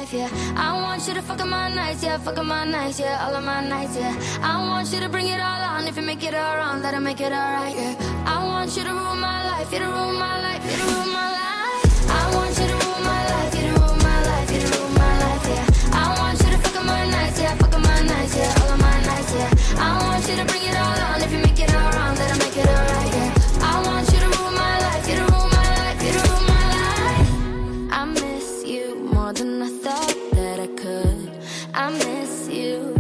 life, yeah. I want you to fuck up my nights, yeah, fuck up my nights, yeah, all of my nights, yeah. I want you to bring it all on. If you make it all wrong, that'll make it alright, yeah. I want you to rule my life, you to rule my life, you to rule my life. I want you to rule my life, you to rule my life, you to rule my life, yeah. I want you to fuck up my nights, yeah, fuck up my nights, yeah, all of my nights, yeah. I want you to bring it all on. If you make it all wrong, that'll make it alright, yeah. I want you to rule my life, you to rule my life, you to rule my life. I miss you more than I thought that I could. I miss you.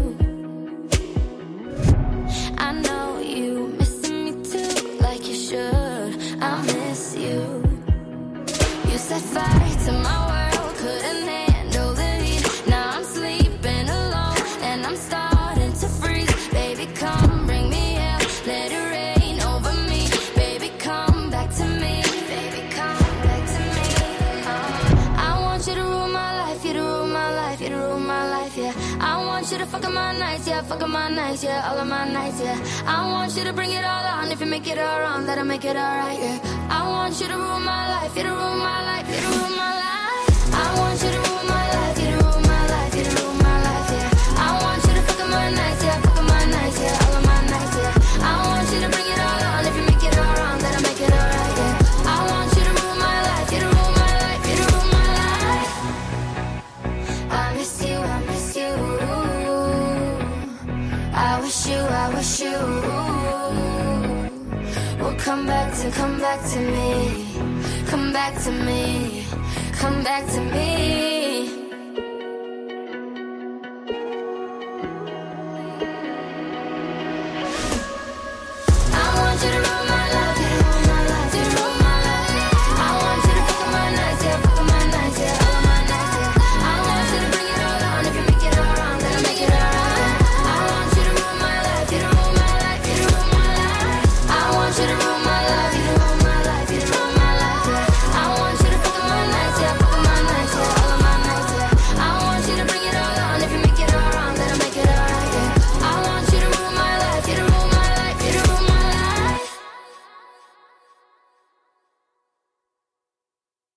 I know you missing me too, like you should. I miss you. You set fire to my world, couldn't handle the heat. Now I'm sleeping alone and I'm starting to freeze. Baby, come bring me hell, let it rain over me. Baby, come back to me. Baby, come back to me. I want you to rule my life, you to rule my life, you to rule my life, yeah. I want you to fuck up my nights, yeah, fuck up my nights, yeah, all of my nights, yeah. I want you to bring it all on. If you make it all wrong, that'll make it alright, yeah. I want you to rule my life, you to rule my life, you to rule my life. I want you to rule my life, you to rule my life, you to rule my life, yeah. I want you to fuck up my nights, yeah, fuck up my nights, yeah, all of my nights, yeah. I want you to bring it all on. If you make it all wrong, that'll make it alright, yeah. I want you to rule my life, you to rule my life, you to rule my life. I miss you, I miss you. I wish you will come back to me, come back to me, come back to me.